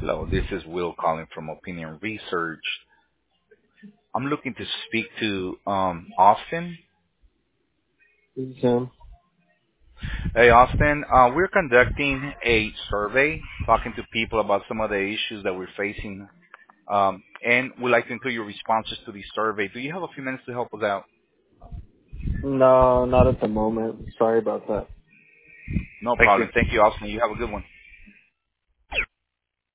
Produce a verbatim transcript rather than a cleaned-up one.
Hello, this is Will calling from Opinion Research. I'm looking to speak to um, Austin. This is Sam. Hey, Austin, uh, we're conducting a survey talking to people about some of the issues that we're facing, um, and we'd like to include your responses to the survey. Do you have a few minutes to help us out? No, not at the moment. Sorry about that. No Thank you. problem. Thank you, Austin. You have a good one.